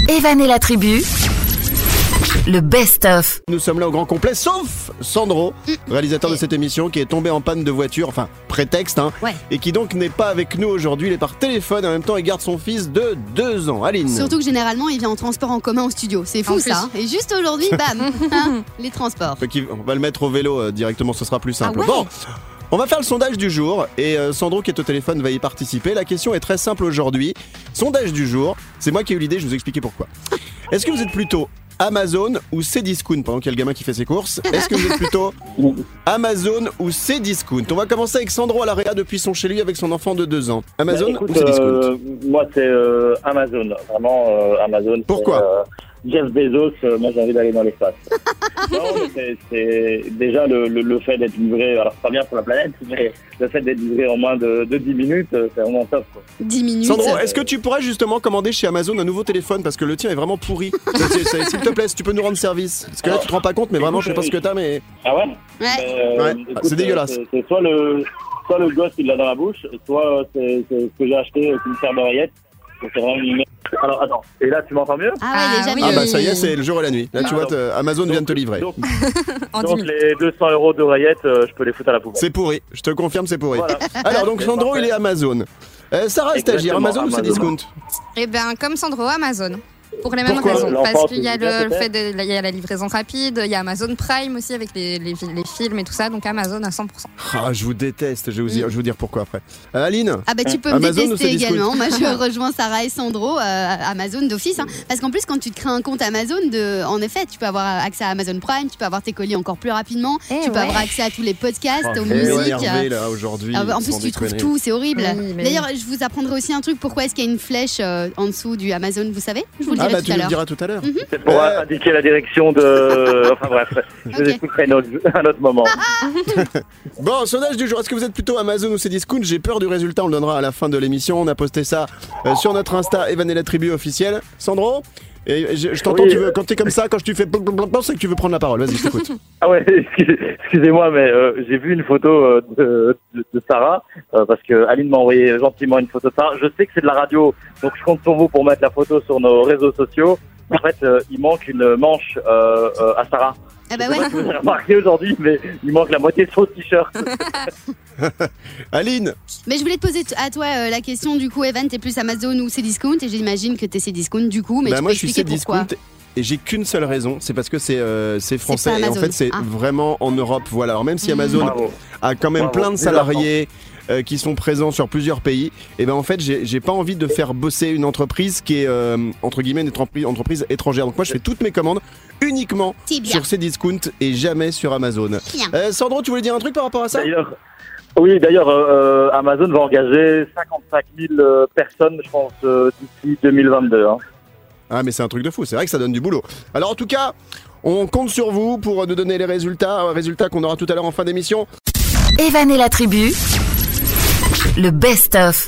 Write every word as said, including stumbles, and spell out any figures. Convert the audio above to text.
Evan et la tribu, le best-of. Nous sommes là au grand complet, sauf Sandro, réalisateur de cette émission, qui est tombé en panne de voiture, enfin prétexte, hein, Ouais. et qui donc n'est pas avec nous aujourd'hui. Il est par téléphone, en même temps il garde son fils de deux ans. Aline. Surtout que généralement, il vient en transport en commun au studio. C'est fou En ça. Et juste aujourd'hui, bam, hein, les transports. Fait qu'il- On va le mettre au vélo euh, directement, ce sera plus simple. Ah ouais. Bon, on va faire le sondage du jour et euh, Sandro qui est au téléphone va y participer. La question est très simple aujourd'hui. Sondage du jour, c'est moi qui ai eu l'idée, je vais vous expliquer pourquoi. Est-ce que vous êtes plutôt Amazon ou Cdiscount pendant qu'il y a le gamin qui fait ses courses? Est-ce que vous êtes plutôt Amazon ou Cdiscount? On va commencer avec Sandro à l'A R E A depuis son chez lui avec son enfant de deux ans. Amazon Bah, écoute, ou Cdiscount? euh, Moi, c'est euh, Amazon. Vraiment, euh, Amazon. Pourquoi c'est, euh, Jeff Bezos, euh, moi j'ai envie d'aller dans l'espace. Non, mais c'est, c'est déjà le, le, le fait d'être livré, alors c'est pas bien pour la planète, mais le fait d'être livré en moins de, de dix minutes, euh, c'est vraiment top, quoi. dix minutes. Sandro, est-ce que tu pourrais justement commander chez Amazon un nouveau téléphone parce que le tien est vraiment pourri? C'est- c'est- c'est- S'il te plaît, si tu peux nous rendre service. Parce que là, tu te rends pas compte, mais vraiment, je sais pas ce que t'as, mais. Ah ouais? Ouais. Mais, Ouais, écoute, c'est dégueulasse. C'est, c'est soit le, soit le gosse qui l'a dans la bouche, soit c'est, c'est ce que j'ai acheté, c'est une paire d'oreillettes. Donc c'est vraiment une merde. Alors attends, et là tu m'entends mieux? Ah ouais, Ah déjà oui. Ah mieux. bah ça y est, c'est le jour et la nuit. Là, tu Ah, vois, donc- te- Amazon vient de te livrer. Donc, En dix donc minutes. les deux cents euros d'oreillettes, euh, je peux les foutre à la poubelle. C'est pourri, je te confirme, c'est pourri. Voilà. Alors, donc Sandro, il est Amazon. Euh, Sarah, stagiaire, Exactement, Amazon ou Amazon. Cdiscount? Eh bien, comme Sandro, Amazon. Pour les mêmes Pourquoi raisons. L'enfant, Parce qu'il y a c'est bien, le, le peut-être fait de il y a la livraison rapide, il y a Amazon Prime aussi avec les, les, les films et tout ça, donc Amazon à cent pour cent. Ah, je vous déteste, je vais vous dire, je vais vous dire pourquoi après. Euh, Aline? Ah bah tu peux Amazon me ou détester Cdiscount? également. Moi je rejoins Sarah et Sandro, euh, Amazon d'office. Hein. Parce qu'en plus quand tu te crées un compte Amazon, de, en effet tu peux avoir accès à Amazon Prime, tu peux avoir tes colis encore plus rapidement, Eh tu peux ouais. avoir accès à tous les podcasts, aux Elle est musiques. énervée là aujourd'hui. Ah bah, en sans plus tu trouves déconner. tout, c'est horrible. Oui, mais D'ailleurs je vous apprendrai aussi un truc, pourquoi est-ce qu'il y a une flèche euh, en dessous du Amazon, vous savez? Je vous le Ah dirai bah tout tu à nous le l'heure. diras tout à l'heure. C'est pour Euh, indiquer la direction de... Enfin bref, je Ok. vous expliquerai un autre, un autre moment. Bon, sondage du jour, est-ce que vous êtes plutôt Amazon ou Cdiscount? J'ai peur du résultat, on le donnera à la fin de l'émission. On a posté ça euh, sur notre Insta, Evan et la tribu officielle. Sandro? Et je, je t'entends, Oui, tu veux, euh, quand t'es comme ça, quand je te fais blablabla, c'est que tu veux prendre la parole. Vas-y, je t'écoute. Ah ouais, excuse- excusez-moi, mais euh, j'ai vu une photo euh, de, de, de Sarah, euh, parce que Aline m'a envoyé gentiment une photo de Sarah. Je sais que c'est de la radio, donc je compte sur vous pour mettre la photo sur nos réseaux sociaux. En fait, euh, il manque une manche euh, euh, à Sarah. Ah bah Je sais ouais. pas si vous avez remarqué aujourd'hui, mais il manque la moitié de son t-shirt. Aline? Mais je voulais te poser t- à toi euh, la question, du coup Evan, t'es plus Amazon ou Cdiscount? Et j'imagine que t'es Cdiscount du coup, mais Bah tu moi peux je suis expliquer pourquoi. Cdiscount et j'ai qu'une seule raison, c'est parce que c'est euh, c'est français pas et en Amazon. fait c'est Ah. vraiment en Europe. Voilà. Alors même si Amazon Bravo. a quand même Bravo. plein de Vive la salariés euh, qui sont présents sur plusieurs pays, et ben en fait j'ai j'ai pas envie de faire bosser une entreprise qui est euh, entre guillemets une entreprise, entreprise étrangère. Donc moi je fais toutes mes commandes uniquement C'est bien. sur Cdiscount et jamais sur Amazon. Bien. Euh, Sandro, tu voulais dire un truc par rapport à ça? D'ailleurs, oui, d'ailleurs, euh, euh, Amazon va engager cinquante-cinq mille euh, personnes, je pense, euh, d'ici deux mille vingt-deux. Hein. Ah mais c'est un truc de fou, c'est vrai que ça donne du boulot. Alors en tout cas, on compte sur vous pour nous donner les résultats, euh, résultats qu'on aura tout à l'heure en fin d'émission. Evan et la tribu, le best-of.